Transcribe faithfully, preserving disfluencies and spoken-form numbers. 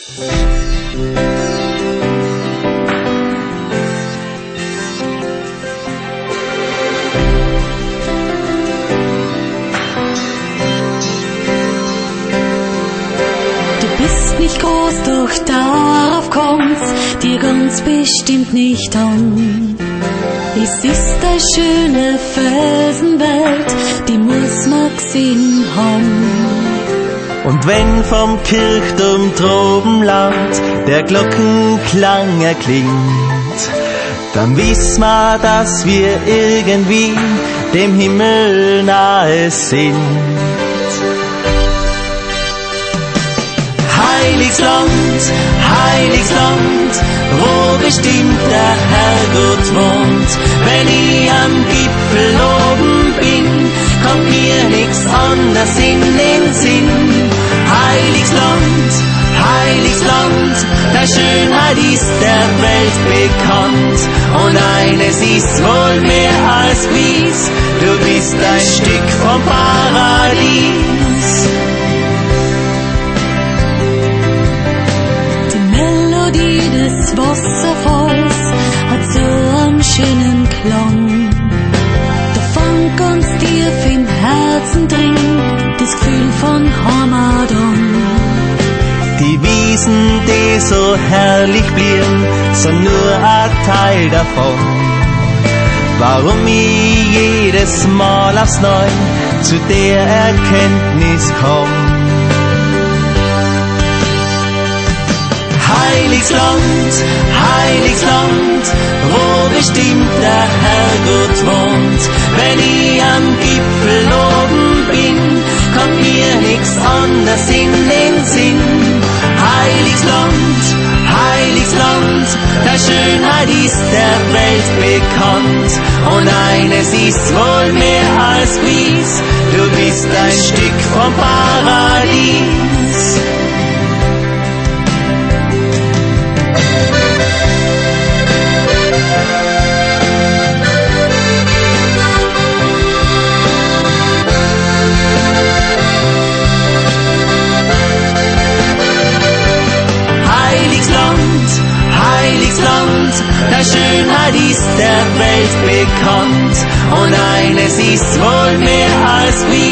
Nicht groß, doch darauf kommt's dir ganz bestimmt nicht an. Es ist eine schöne Felsenwelt, die muss man gesehen haben. Und wenn vom Kirchturm droben Land der Glockenklang erklingt, dann wissen wir, dass wir irgendwie dem Himmel nahe sind. Heiliges Land, heiliges Land, wo bestimmt der Herrgott wohnt. Wenn ich am Gipfel oben bin, kommt mir nix anderes in den Sinn. Heiliges Land, heiliges Land, der Schönheit ist der Welt bekannt. Und eines ist wohl mehr als gewiss, du bist ein Stück vom Paradies. Des Wasserfalls hat so einen schönen Klang. Da fängt ganz tief im Herzen drin das Gefühl von Heimat an. Die Wiesen, die so herrlich blieben, sind nur ein Teil davon. Warum ich jedes Mal aufs Neue zu der Erkenntnis komm. Heiliges Land, heiliges Land, wo bestimmt der Herrgott wohnt. Wenn ich am Gipfel oben bin, kommt mir nix anderes in den Sinn. Heiliges Land, heiliges Land, der Schönheit ist der Welt bekannt. Und eines ist wohl mehr als gewiss, du bist ein Stück vom Paradies. Heiliges Land, der Schönheit ist der Welt bekannt. Und eines ist wohl mehr als wie